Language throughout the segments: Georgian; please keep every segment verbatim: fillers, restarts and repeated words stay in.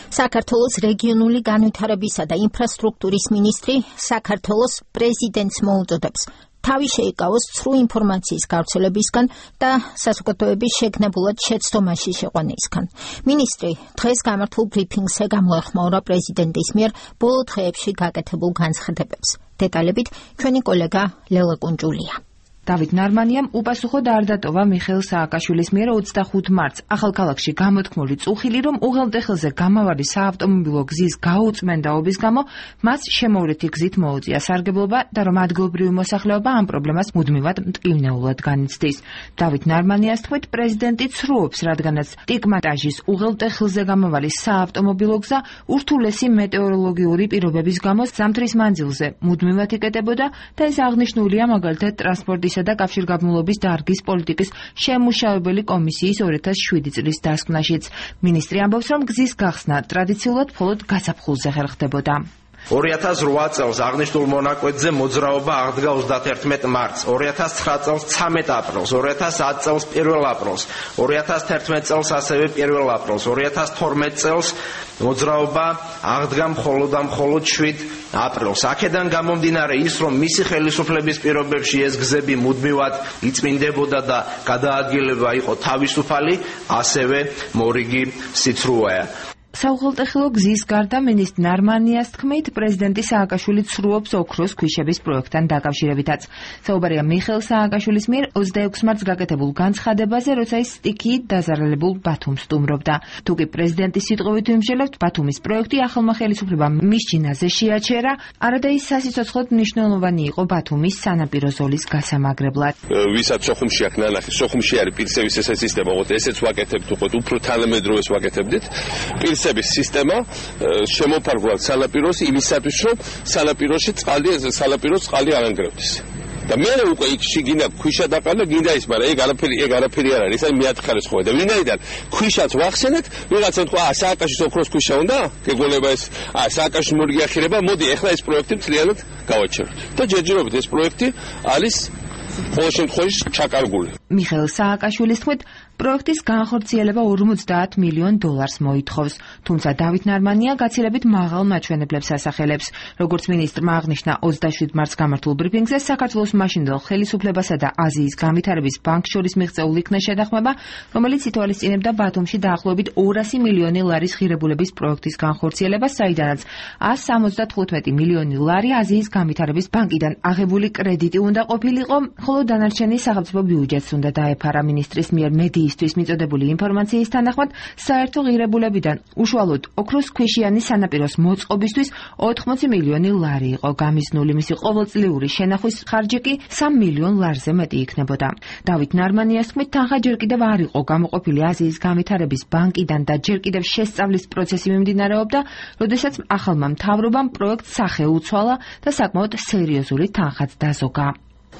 საქართველოს რეგიონული განვითარებისა და ინფრასტრუქტურის მინისტრი საქართველოს პრეზიდენტს მოუწოდებს თავი შეიკავოს ცრუ ინფორმაციის გავრცელებისგან და საზოგადოების შეგნებულად შეცდომაში შეყვანისგან. მინისტრი დღეს გამართულ ბრიფინგზე გამოეხმაურა პრეზიდენტის მიერ ბოლო დღეებში გაკეთებულ განცხადებებს. დეტალებით ჩვენი კოლეგა ლელა კუნჯულია. დავით ნარმანიამ უპასუხო და არ დატოვა მიხეილ სააკაშვილის მიერ ოცდახუთ მარტს ახალქალაქში გამოთქმული წუხილი, რომ უღელტეხილზე გამავალი საავტომობილო გზის გაუწმენდაობის გამო მას შემოვლითი გზით მოუწია სარგებლობა და რომ ადგილობრივი მოსახლეობა ამ პრობლემას მუდმივად მტკივნეულად განიცდის. დავით ნარმანიას თქმით, პრეზიდენტი ცრუობს, რადგანაც ტიკმატაჟის უღელტეხილზე გამავალი საავტომობილო გზა ურთულესი მეტეოროლოგიური პირობების გამო ზამთრის მანძილზე მუდმივად იკეტებოდა და ეს აღნიშნულია მაგალითად ტრანსპორტის და კავშირგაბმულობის დარგის პოლიტიკის შემმუშავებელი კომისიის ორი ათას შვიდი წლის დასკვნაშიც. მინისტრი ამბობს, რომ გზის გახსნა ტრადიციულად მხოლოდ გაზაფხულზე ხერხდებოდა. ორი ათას რვა წელს აღნიშნულ მონაკვეთზე მოძრაობა აღდგა ოცდაათერთმეტ მარტს, ორი ათას ცხრა წელს ცამეტ აპრილს, ორი ათას ათ წელს პირველ აპრილს, ორი ათას თერთმეტ წელს ასევე პირველ აპრილს, ორი ათას თორმეტ წელს მოძრაობა აღდგა მხოლოდ და მხოლოდ შვიდ აპრილს. აქედან გამომდინარე ის, რომ მისი ხელისუფლების პირობებში ეს გზები მუდმივად იწმინდებოდა და გადაადგილება იყო თავისუფალი, ასევე მორიგი სიცრუეა. საუღელტეხილო გზის გარდა მინისტრი ნარმანიას თქმით, პრეზიდენტი სააკაშვილი ცრუობს ოქროს ქვიშების პროექტთან დაკავშირებითაც. საუბარია მიხეილ სააკაშვილის მიერ ოცდაექვსი მარტს გაკეთებულ განცხადებაზე, როცა ის სტიქიით დაზარალებულ ბათუმს სტუმრობდა. თუკი პრეზიდენტის სიტყვით ვიმსჯელებთ, ბათუმის პროექტი ახალმა ხელისუფლებამ მის ჯინაზე შეაჩერა, არადა ის სასიცოცხლოდ მნიშვნელოვანი იყო ბათუმის სანაპირო ზოლის გასამაგრებლად. ვისაც სოხუმში აქ ნანახი, სოხუმში არის პირსების ეს სისტემა, უყოთ ესეც ვაკეთებთ, უყოთ უფრო თანამედროვეს ვაკეთებდით. პირსების სისტემა შემოფარგლავთ სანაპიროს იმისათვის, რომ სანაპიროში წყალი, სანაპიროს წყალი არ ანგრევდეს. და მე უკვე იქ შიგინა ქვიშა დაყალა, გინდა ის, მაგრამ ეგ არაფერი, ეგ არაფერი არ არის, აი მეათხრეს ხოვე და ვინაიდან ქვიშაც ვახსენეთ, ვიღაცამ თქვა, ა სააკაშის ოქროს ქვიშა უნდა? გეგონება ეს, ა სააკაშის მორიგიახირება, მოდი ახლა ეს პროექტი მთლიანად გავაჩეროთ. და ჯერჯერობით ეს პროექტი არის ყოველ შემთხვევაში ჩაკარგული. მიხეილ სააკაშვილის თქმით, პროექტის განხორციელება ორმოცდაათ მილიონ დოლარს მოითხოვს, თუმცა დავით ნარმანია გაცილებით მაღალ მაჩვენებლებს ასახელებს. როგორც მინისტრმა აღნიშნა ოცდაშვიდ მარტს გამართულ ბრიფინგზე, საქართველოს მაშინდელ ხელისუფლებასა და აზიის განვითარების ბანკს შორის მიღწეულ იქნა შეთანხმება, რომელიც ითვალისწინებდა ბათუმში დაახლოებით ორასი მილიონი ლარის ღირებულების პროექტის განხორციელებას, საიდანაც ას სამოცდათხუთმეტი მილიონი ლარი აზიის განვითარების ბანკიდან აღებული კრედიტი უნდა ყოფილიყო, ხოლო დანარჩენი სახელმწიფო ბიუჯეტს უნდა დაეფარა. მინისტრის მიერ მედიისთვის მიწოდებული ინფორმაციის თანახმად, საერთო ღირებულებიდან უშუალოდ ოქროს ქვიშიანი სანაპიროს მოწყობისთვის ოთხმოცი მილიონი ლარი იყო გამიზნული, მისი ყოველწლიური შენახვის ხარჯი კი სამ მილიონ ლარზე მეტი იქნებოდა. დავით ნარმანიას თქმით, თანხა ჯერ კიდევ არ იყო გამოყოფილი აზიის განვითარების ბანკიდან და ჯერ კიდევ შესწავლის პროცესი მიმდინარეობდა, როდესაც ახალმა მთავრობამ პროექტს სახე უცვალა და საკმაოდ სერიოზული თანხაც დაზოგა.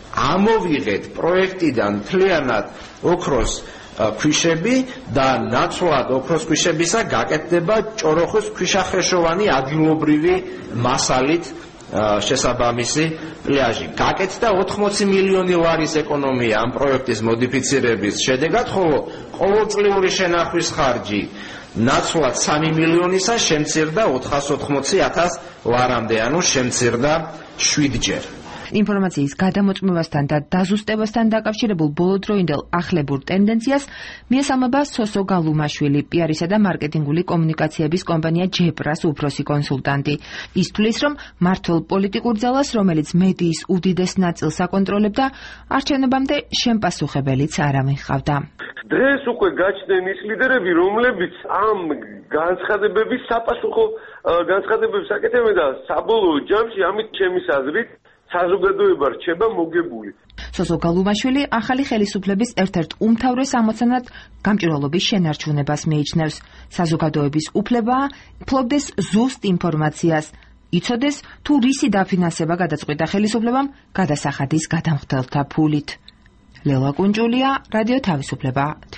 ამოვიღეთ პროექტიდან მთლიანად ოქროს ქვიშები და ნაცვლად ოქროს ქვიშებისა გაკეთდება ჭოროხის ქვიშახრეშოვანი ადგილობრივი მასალით შესაბამისი პლაჟი. გაკეთდა ოთხმოცი მილიონი ლარის ეკონომია ამ პროექტის მოდიფიცირების შედეგად, ხოლო ყოველწლიური შენახვის ხარჯი ნაცვლად სამი მილიონისა შემცირდა ოთხასოთხმოცი ათას ლარამდე, ანუ შემცირდა შვიდჯერ. ინფორმაციის გადამოწმებასთან და დაზუსტებასთან დაკავშირებულ ბოლოდროინდელ ახლებურ ტენდენციას მიესალმება სოსო გალუმაშვილი, პიარისა და მარკეტინგული კომუნიკაციების კომპანია ჯეპრას უფროსი კონსულტანტი. ის თვლის, რომ მართლ პოლიტიკურ ძალას, რომელიც მედიის უდიდეს ნაწილს აკონტროლებდა, არჩევნებამდე შემპასუხებელიც არავინ ჰყავდა. დღეს უკვე გაჩნდნენ ის ლიდერები, რომლებიც ამ განცხადებების საპასუხო განცხადებებს აკეთებენ და საბოლოო ჯამში ამით ჩემის აზრით საზოგადოება რჩება მოგებული. სოსო გალუმაშვილი ახალი ხელისუფლების ერთ-ერთ უმთავრეს ამოცანად გამჭვირვალობის შენარჩუნებას მიიჩნევს. საზოგადოების უფლებაა ფლობდეს ზუსტ ინფორმაციას, იცოდეს თუ რისი დაფინანსება გადაწყვიტა ხელისუფლებამ გადასახადის გადამხდელთა ფულით. ლელა კუნჯულია, რადიო თავისუფლება.